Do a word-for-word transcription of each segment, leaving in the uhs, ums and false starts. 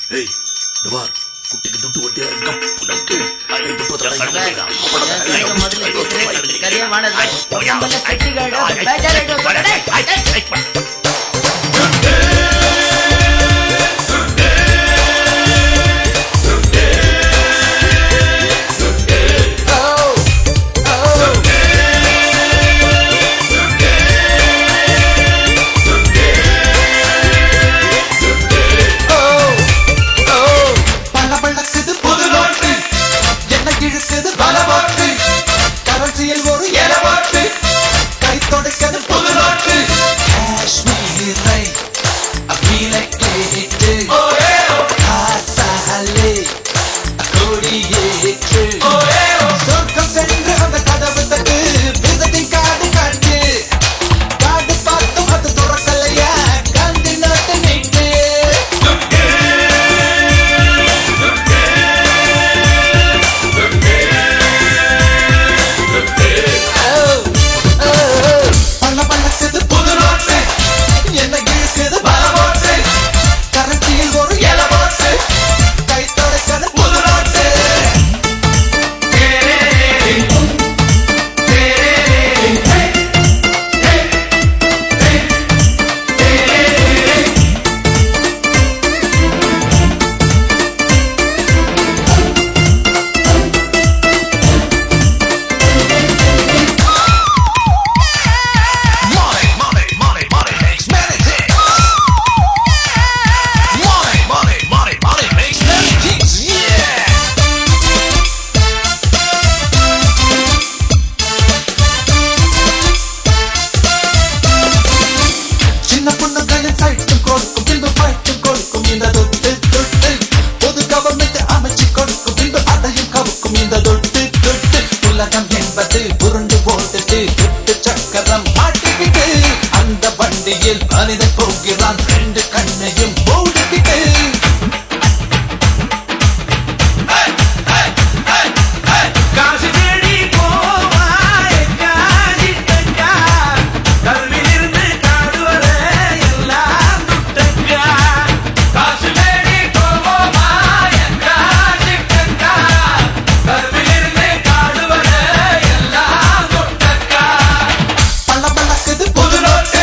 குட்டிக்கு துட்டு ஒட்டியா இருக்கம் புலக்கு மனிதன் போகிறான் ரெண்டு கண்ணையும் மூடிக்கிட்டு காசு தேடி போவாய் காஜிட்டக்கா கல்வியிலிருந்து காடு வர எல்லாம் துட்டக்கா காசு தேடி போவாய் காஜிட்டக்கா கல்வியிலிருந்து காடு வர எல்லாம் துட்டக்கா பல்ல பல்லக்குது புது நோட்டு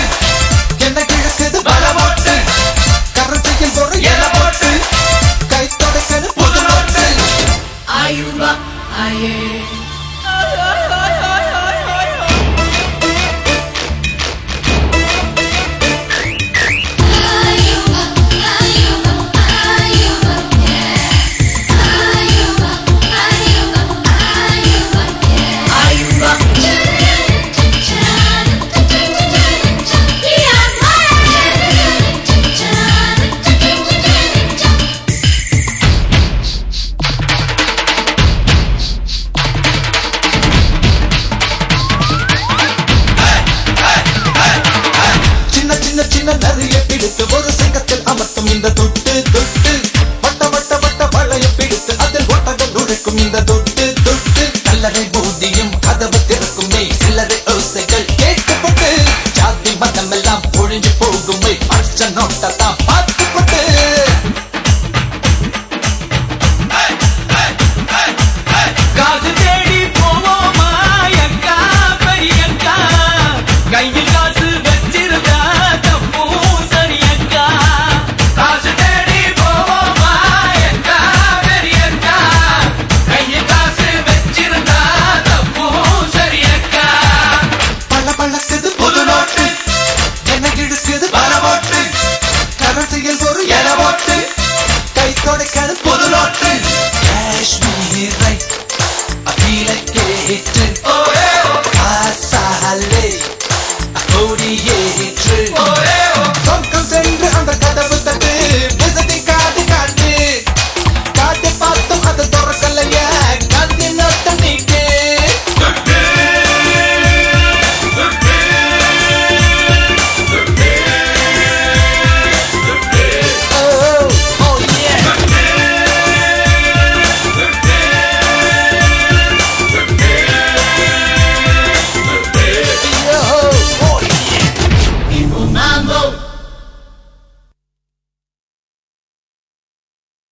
Ayuba, aye. நிறைய பிடித்து ஒரு சிங்கத்தில் அமர்த்தும் இந்த தொட்டு தொட்டு வட்ட வட்ட வட்ட வளையம் பிடித்து அதில் ஒட்டகம் நுழைக்கும் இந்த தொட்டு தொட்டு கல்லறை பூதியும் கதவு திறக்குமே சிலரை ஓசைகள் கேட்கப்பட்டு ஜாதி மதம் எல்லாம் ஒழிஞ்சு போகுமே அர்ச்ச நோட்டத்தான் பார்த்துப்பட்டு